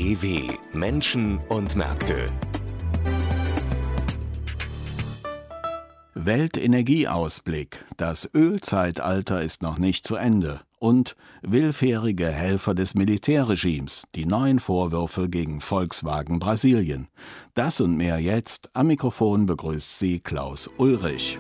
BEW Menschen und Märkte. Weltenergieausblick. Das Ölzeitalter ist noch nicht zu Ende. Und willfährige Helfer des Militärregimes. Die neuen Vorwürfe gegen Volkswagen Brasilien. Das und mehr jetzt. Am Mikrofon begrüßt Sie Klaus Ulrich.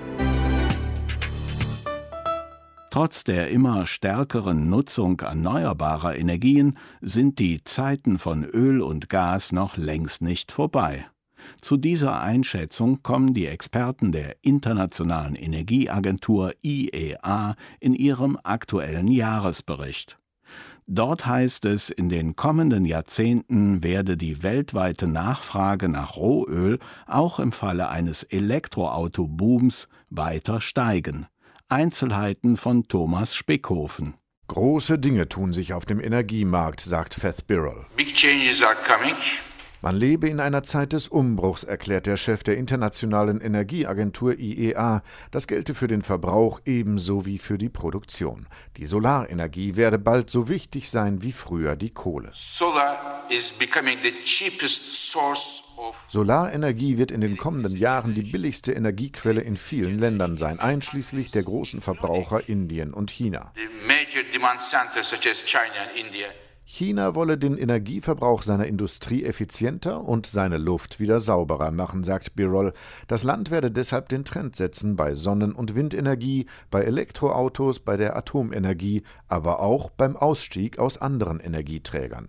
Trotz der immer stärkeren Nutzung erneuerbarer Energien sind die Zeiten von Öl und Gas noch längst nicht vorbei. Zu dieser Einschätzung kommen die Experten der Internationalen Energieagentur IEA in ihrem aktuellen Jahresbericht. Dort heißt es, in den kommenden Jahrzehnten werde die weltweite Nachfrage nach Rohöl auch im Falle eines Elektroautobooms weiter steigen. Einzelheiten von Thomas Spickhofen. Große Dinge tun sich auf dem Energiemarkt, sagt Faith Birol. Big changes are coming. Man lebe in einer Zeit des Umbruchs, erklärt der Chef der Internationalen Energieagentur IEA. Das gelte für den Verbrauch ebenso wie für die Produktion. Die Solarenergie werde bald so wichtig sein wie früher die Kohle. Solarenergie wird in den kommenden Jahren die billigste Energiequelle in vielen Ländern sein, einschließlich der großen Verbraucher Indien und China. China wolle den Energieverbrauch seiner Industrie effizienter und seine Luft wieder sauberer machen, sagt Birol. Das Land werde deshalb den Trend setzen bei Sonnen- und Windenergie, bei Elektroautos, bei der Atomenergie, aber auch beim Ausstieg aus anderen Energieträgern.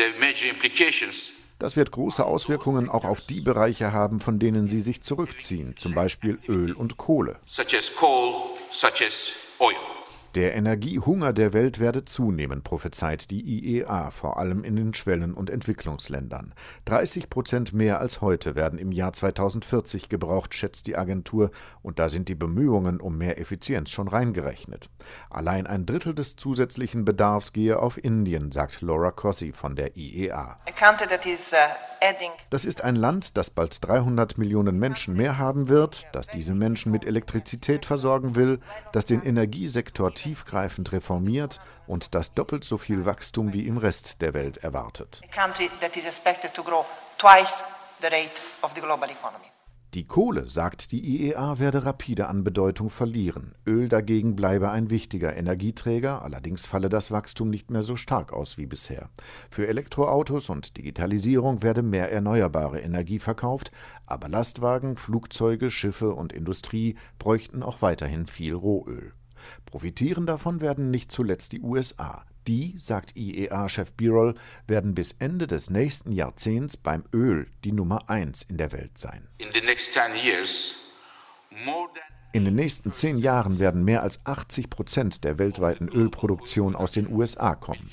Das wird große Auswirkungen auch auf die Bereiche haben, von denen sie sich zurückziehen, zum Beispiel Öl und Kohle. Der Energiehunger der Welt werde zunehmen, prophezeit die IEA, vor allem in den Schwellen- und Entwicklungsländern. 30% mehr als heute werden im Jahr 2040 gebraucht, schätzt die Agentur, und da sind die Bemühungen um mehr Effizienz schon reingerechnet. Allein ein Drittel des zusätzlichen Bedarfs gehe auf Indien, sagt Laura Cossi von der IEA. Das ist ein Land, das bald 300 Millionen Menschen mehr haben wird, das diese Menschen mit Elektrizität versorgen will, das den Energiesektor tiefgreifend reformiert und das doppelt so viel Wachstum wie im Rest der Welt erwartet. Die Kohle, sagt die IEA, werde rapide an Bedeutung verlieren. Öl dagegen bleibe ein wichtiger Energieträger, allerdings falle das Wachstum nicht mehr so stark aus wie bisher. Für Elektroautos und Digitalisierung werde mehr erneuerbare Energie verkauft, aber Lastwagen, Flugzeuge, Schiffe und Industrie bräuchten auch weiterhin viel Rohöl. Profitieren davon werden nicht zuletzt die USA. Die, sagt IEA-Chef Birol, werden bis Ende des nächsten Jahrzehnts beim Öl die Nummer 1 in der Welt sein. In den nächsten 10 Jahren werden mehr als 80% der weltweiten Ölproduktion aus den USA kommen.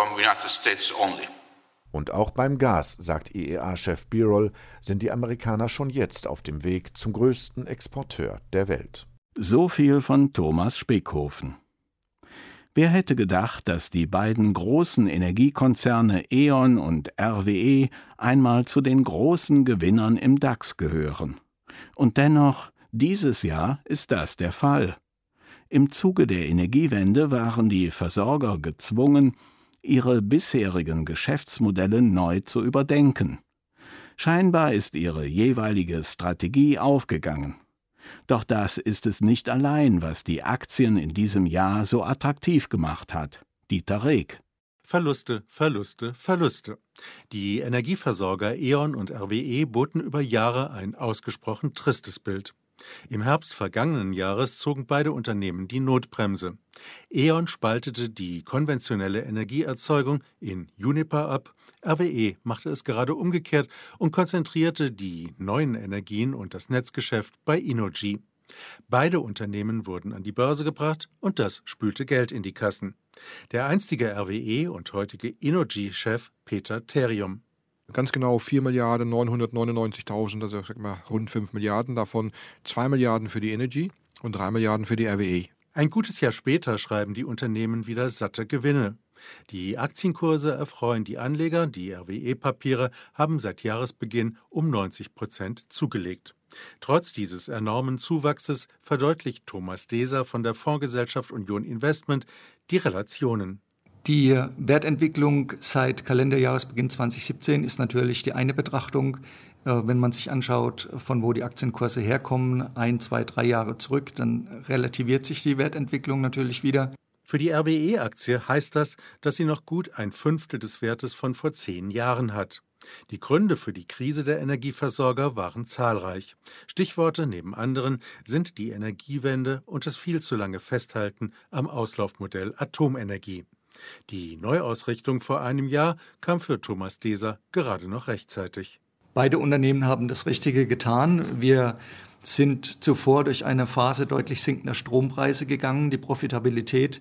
Und auch beim Gas, sagt IEA-Chef Birol, sind die Amerikaner schon jetzt auf dem Weg zum größten Exporteur der Welt. So viel von Thomas Spickhofen. Wer hätte gedacht, dass die beiden großen Energiekonzerne E.ON und RWE einmal zu den großen Gewinnern im DAX gehören? Und dennoch, dieses Jahr ist das der Fall. Im Zuge der Energiewende waren die Versorger gezwungen, ihre bisherigen Geschäftsmodelle neu zu überdenken. Scheinbar ist ihre jeweilige Strategie aufgegangen. Doch das ist es nicht allein, was die Aktien in diesem Jahr so attraktiv gemacht hat. Dieter Reg. Verluste, Verluste, Verluste. Die Energieversorger E.ON und RWE boten über Jahre ein ausgesprochen tristes Bild. Im Herbst vergangenen Jahres zogen beide Unternehmen die Notbremse. E.ON spaltete die konventionelle Energieerzeugung in Uniper ab, RWE machte es gerade umgekehrt und konzentrierte die neuen Energien und das Netzgeschäft bei Innogy. Beide Unternehmen wurden an die Börse gebracht und das spülte Geld in die Kassen. Der einstige RWE und heutige Innogy-Chef Peter Therium. Ganz genau 4.999.000, also sag mal rund 5 Milliarden, davon 2 Milliarden für die Energy und 3 Milliarden für die RWE. Ein gutes Jahr später schreiben die Unternehmen wieder satte Gewinne. Die Aktienkurse erfreuen die Anleger, die RWE-Papiere haben seit Jahresbeginn um 90% zugelegt. Trotz dieses enormen Zuwachses verdeutlicht Thomas Deser von der Fondsgesellschaft Union Investment die Relationen. Die Wertentwicklung seit Kalenderjahresbeginn 2017 ist natürlich die eine Betrachtung. Wenn man sich anschaut, von wo die Aktienkurse herkommen, 1, 2, 3 Jahre zurück, dann relativiert sich die Wertentwicklung natürlich wieder. Für die RWE-Aktie heißt das, dass sie noch gut 1/5 des Wertes von vor 10 Jahren hat. Die Gründe für die Krise der Energieversorger waren zahlreich. Stichworte neben anderen sind die Energiewende und das viel zu lange Festhalten am Auslaufmodell Atomenergie. Die Neuausrichtung vor einem Jahr kam für Thomas Deser gerade noch rechtzeitig. Beide Unternehmen haben das Richtige getan. Wir sind zuvor durch eine Phase deutlich sinkender Strompreise gegangen. Die Profitabilität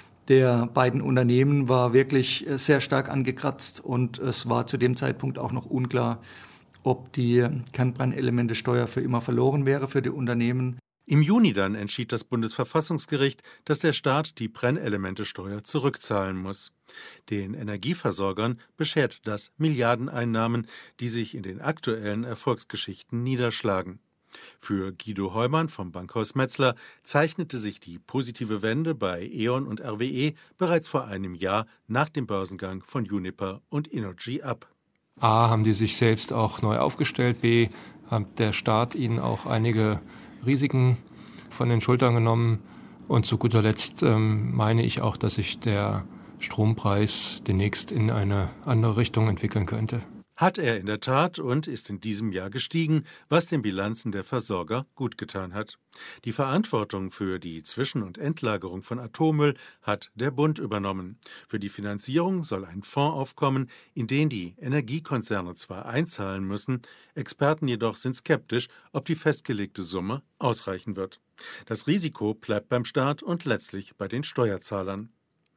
der beiden Unternehmen war wirklich sehr stark angekratzt und es war zu dem Zeitpunkt auch noch unklar, ob die Kernbrennelementesteuer für immer verloren wäre für die Unternehmen. Im Juni dann entschied das Bundesverfassungsgericht, dass der Staat die Brennelementesteuer zurückzahlen muss. Den Energieversorgern beschert das Milliardeneinnahmen, die sich in den aktuellen Erfolgsgeschichten niederschlagen. Für Guido Heumann vom Bankhaus Metzler zeichnete sich die positive Wende bei E.ON und RWE bereits vor einem Jahr nach dem Börsengang von Uniper und Innogy ab. A, haben die sich selbst auch neu aufgestellt, B, hat der Staat ihnen auch einige Risiken von den Schultern genommen und zu guter Letzt meine ich auch, dass sich der Strompreis demnächst in eine andere Richtung entwickeln könnte. Hat er in der Tat und ist in diesem Jahr gestiegen, was den Bilanzen der Versorger gut getan hat. Die Verantwortung für die Zwischen- und Endlagerung von Atommüll hat der Bund übernommen. Für die Finanzierung soll ein Fonds aufkommen, in den die Energiekonzerne zwar einzahlen müssen, Experten jedoch sind skeptisch, ob die festgelegte Summe ausreichen wird. Das Risiko bleibt beim Staat und letztlich bei den Steuerzahlern.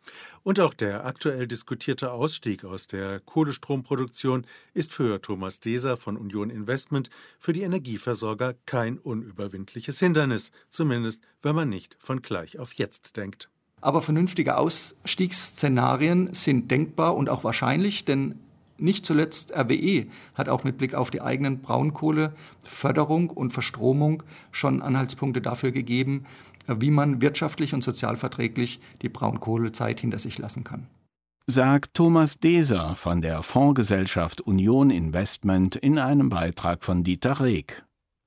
Und auch der aktuell diskutierte Ausstieg aus der Kohlestromproduktion ist für Thomas Deser von Union Investment für die Energieversorger kein unüberwindliches Hindernis, zumindest wenn man nicht von gleich auf jetzt denkt. Aber vernünftige Ausstiegsszenarien sind denkbar und auch wahrscheinlich, denn nicht zuletzt RWE hat auch mit Blick auf die eigenen Braunkohleförderung und Verstromung schon Anhaltspunkte dafür gegeben, wie man wirtschaftlich und sozialverträglich die Braunkohlezeit hinter sich lassen kann. Sagt Thomas Deser von der Fondsgesellschaft Union Investment in einem Beitrag von Dieter Reg.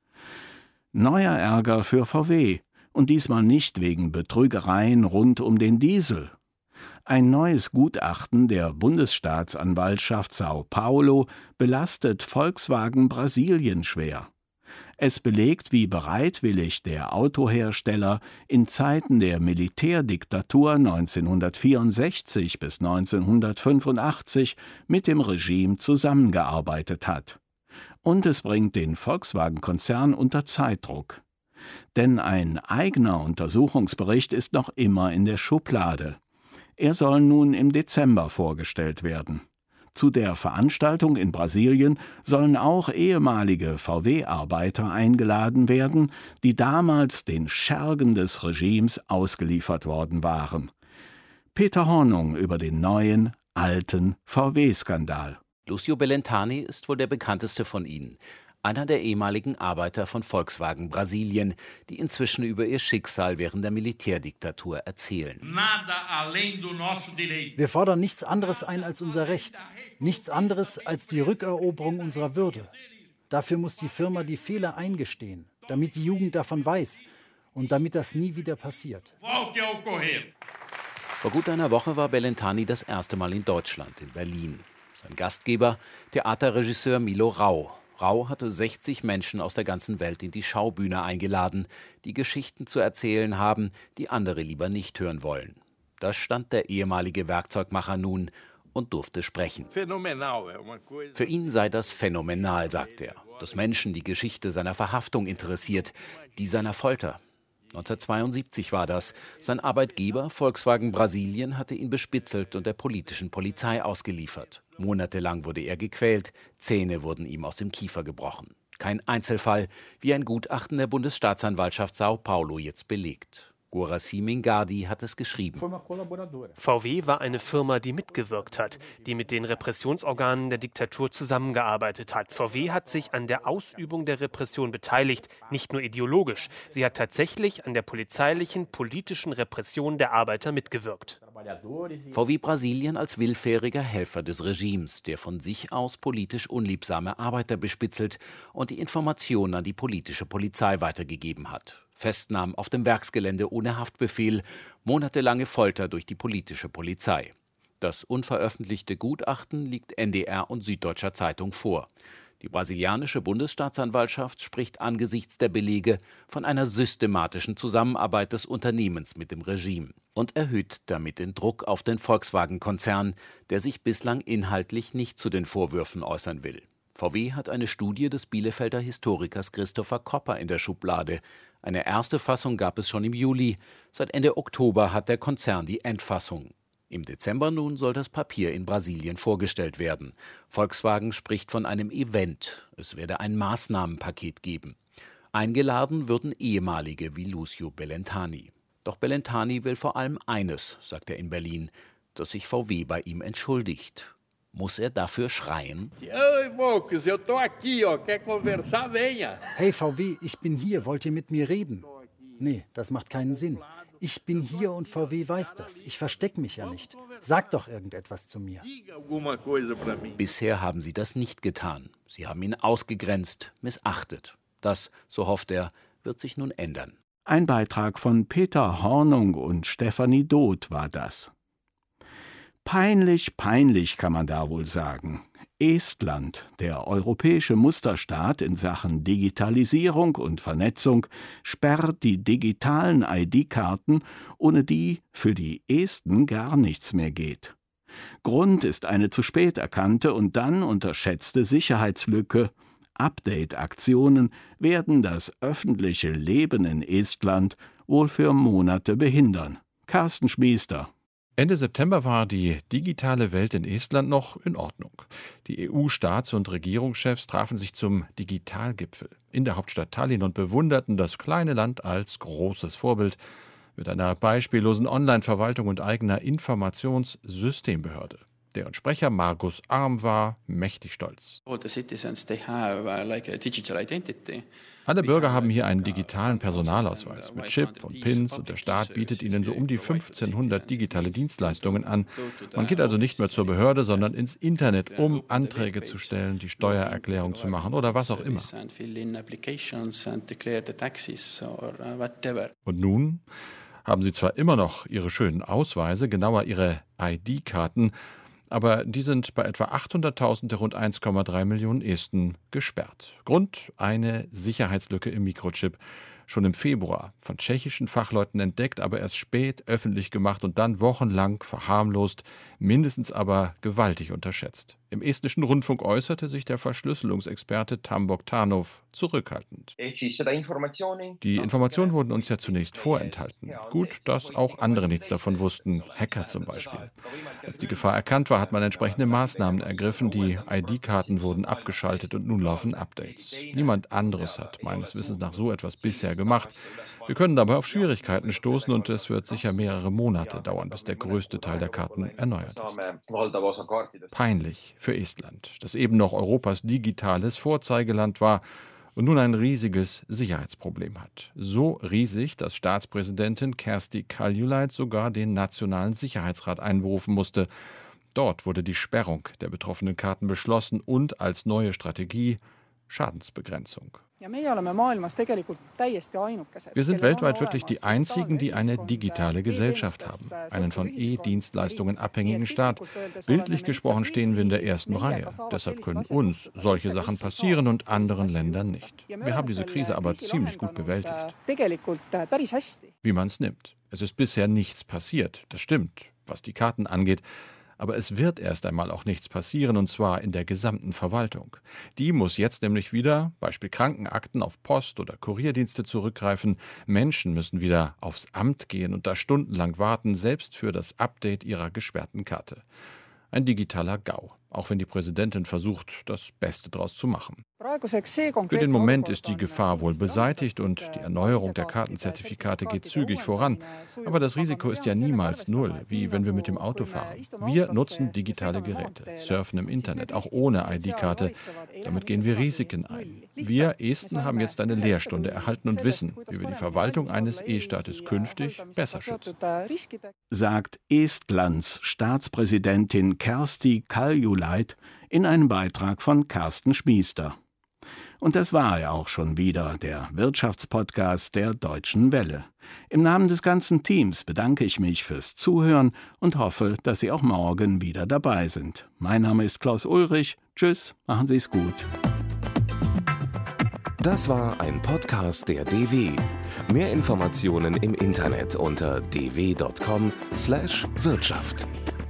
Neuer Ärger für VW und diesmal nicht wegen Betrügereien rund um den Diesel. Ein neues Gutachten der Bundesstaatsanwaltschaft São Paulo belastet Volkswagen Brasilien schwer. Es belegt, wie bereitwillig der Autohersteller in Zeiten der Militärdiktatur 1964 bis 1985 mit dem Regime zusammengearbeitet hat. Und es bringt den Volkswagen-Konzern unter Zeitdruck. Denn ein eigener Untersuchungsbericht ist noch immer in der Schublade. Er soll nun im Dezember vorgestellt werden. Zu der Veranstaltung in Brasilien sollen auch ehemalige VW-Arbeiter eingeladen werden, die damals den Schergen des Regimes ausgeliefert worden waren. Peter Hornung über den neuen, alten VW-Skandal. Lucio Bellentani ist wohl der bekannteste von ihnen. Einer der ehemaligen Arbeiter von Volkswagen Brasilien, die inzwischen über ihr Schicksal während der Militärdiktatur erzählen. Wir fordern nichts anderes ein als unser Recht. Nichts anderes als die Rückeroberung unserer Würde. Dafür muss die Firma die Fehler eingestehen, damit die Jugend davon weiß und damit das nie wieder passiert. Vor gut einer Woche war Bellentani das erste Mal in Deutschland, in Berlin. Sein Gastgeber, Theaterregisseur Milo Rau. Rau hatte 60 Menschen aus der ganzen Welt in die Schaubühne eingeladen, die Geschichten zu erzählen haben, die andere lieber nicht hören wollen. Da stand der ehemalige Werkzeugmacher nun und durfte sprechen. Für ihn sei das phänomenal, sagt er, dass Menschen die Geschichte seiner Verhaftung interessiert, die seiner Folter. 1972 war das. Sein Arbeitgeber, Volkswagen Brasilien, hatte ihn bespitzelt und der politischen Polizei ausgeliefert. Monatelang wurde er gequält, Zähne wurden ihm aus dem Kiefer gebrochen. Kein Einzelfall, wie ein Gutachten der Bundesstaatsanwaltschaft São Paulo jetzt belegt. Guaraci Mingardi hat es geschrieben. VW war eine Firma, die mitgewirkt hat, die mit den Repressionsorganen der Diktatur zusammengearbeitet hat. VW hat sich an der Ausübung der Repression beteiligt, nicht nur ideologisch. Sie hat tatsächlich an der polizeilichen, politischen Repression der Arbeiter mitgewirkt. VW Brasilien als willfähriger Helfer des Regimes, der von sich aus politisch unliebsame Arbeiter bespitzelt und die Informationen an die politische Polizei weitergegeben hat. Festnahmen auf dem Werksgelände ohne Haftbefehl, monatelange Folter durch die politische Polizei. Das unveröffentlichte Gutachten liegt NDR und Süddeutscher Zeitung vor. Die brasilianische Bundesstaatsanwaltschaft spricht angesichts der Belege von einer systematischen Zusammenarbeit des Unternehmens mit dem Regime und erhöht damit den Druck auf den Volkswagen-Konzern, der sich bislang inhaltlich nicht zu den Vorwürfen äußern will. VW hat eine Studie des Bielefelder Historikers Christopher Kopper in der Schublade. Eine erste Fassung gab es schon im Juli. Seit Ende Oktober hat der Konzern die Endfassung. Im Dezember nun soll das Papier in Brasilien vorgestellt werden. Volkswagen spricht von einem Event. Es werde ein Maßnahmenpaket geben. Eingeladen würden ehemalige wie Lucio Belentani. Doch Belentani will vor allem eines, sagt er in Berlin, dass sich VW bei ihm entschuldigt. Muss er dafür schreien? Hey VW, ich bin hier, wollt ihr mit mir reden? Nee, das macht keinen Sinn. Ich bin hier und VW weiß das. Ich verstecke mich ja nicht. Sag doch irgendetwas zu mir. Bisher haben sie das nicht getan. Sie haben ihn ausgegrenzt, missachtet. Das, so hofft er, wird sich nun ändern. Ein Beitrag von Peter Hornung und Stefanie Doth war das. Peinlich, peinlich kann man da wohl sagen. Estland, der europäische Musterstaat in Sachen Digitalisierung und Vernetzung, sperrt die digitalen ID-Karten, ohne die für die Esten gar nichts mehr geht. Grund ist eine zu spät erkannte und dann unterschätzte Sicherheitslücke. Update-Aktionen werden das öffentliche Leben in Estland wohl für Monate behindern. Carsten Schmiester. Ende September war die digitale Welt in Estland noch in Ordnung. Die EU-Staats- und Regierungschefs trafen sich zum Digitalgipfel in der Hauptstadt Tallinn und bewunderten das kleine Land als großes Vorbild mit einer beispiellosen Online-Verwaltung und eigener Informationssystembehörde. Deren Sprecher Margus Arm war mächtig stolz. Alle Bürger haben hier einen digitalen Personalausweis mit Chip und Pins und der Staat bietet ihnen so um die 1500 digitale Dienstleistungen an. Man geht also nicht mehr zur Behörde, sondern ins Internet, um Anträge zu stellen, die Steuererklärung zu machen oder was auch immer. Und nun haben sie zwar immer noch ihre schönen Ausweise, genauer ihre ID-Karten, aber die sind bei etwa 800.000 der rund 1,3 Millionen Esten gesperrt. Grund: eine Sicherheitslücke im Mikrochip. Schon im Februar von tschechischen Fachleuten entdeckt, aber erst spät öffentlich gemacht und dann wochenlang verharmlost, mindestens aber gewaltig unterschätzt. Im estnischen Rundfunk äußerte sich der Verschlüsselungsexperte Tambok Tarnov zurückhaltend. Die Informationen wurden uns ja zunächst vorenthalten. Gut, dass auch andere nichts davon wussten, Hacker zum Beispiel. Als die Gefahr erkannt war, hat man entsprechende Maßnahmen ergriffen. Die ID-Karten wurden abgeschaltet und nun laufen Updates. Niemand anderes hat meines Wissens nach so etwas bisher gemacht. Wir können dabei auf Schwierigkeiten stoßen und es wird sicher mehrere Monate dauern, bis der größte Teil der Karten erneuert ist. Peinlich für Estland, das eben noch Europas digitales Vorzeigeland war und nun ein riesiges Sicherheitsproblem hat. So riesig, dass Staatspräsidentin Kersti Kaljulaid sogar den Nationalen Sicherheitsrat einberufen musste. Dort wurde die Sperrung der betroffenen Karten beschlossen und als neue Strategie Schadensbegrenzung. Wir sind weltweit wirklich die Einzigen, die eine digitale Gesellschaft haben, einen von E-Dienstleistungen abhängigen Staat. Bildlich gesprochen stehen wir in der ersten Reihe. Deshalb können uns solche Sachen passieren und anderen Ländern nicht. Wir haben diese Krise aber ziemlich gut bewältigt. Wie man es nimmt. Es ist bisher nichts passiert, das stimmt, was die Karten angeht. Aber es wird erst einmal auch nichts passieren, und zwar in der gesamten Verwaltung. Die muss jetzt nämlich wieder, Beispiel Krankenakten, auf Post- oder Kurierdienste zurückgreifen. Menschen müssen wieder aufs Amt gehen und da stundenlang warten, selbst für das Update ihrer gesperrten Karte. Ein digitaler GAU, auch wenn die Präsidentin versucht, das Beste draus zu machen. Für den Moment ist die Gefahr wohl beseitigt und die Erneuerung der Kartenzertifikate geht zügig voran. Aber das Risiko ist ja niemals null, wie wenn wir mit dem Auto fahren. Wir nutzen digitale Geräte, surfen im Internet, auch ohne ID-Karte. Damit gehen wir Risiken ein. Wir Esten haben jetzt eine Lehrstunde erhalten und wissen, wie wir die Verwaltung eines E-Staates künftig besser schützen. Sagt Estlands Staatspräsidentin Kersti Kaljulaid in einem Beitrag von Carsten Schmiester. Und das war er auch schon wieder, der Wirtschaftspodcast der Deutschen Welle. Im Namen des ganzen Teams bedanke ich mich fürs Zuhören und hoffe, dass Sie auch morgen wieder dabei sind. Mein Name ist Klaus Ulrich. Tschüss, machen Sie es gut. Das war ein Podcast der DW. Mehr Informationen im Internet unter dw.com/Wirtschaft.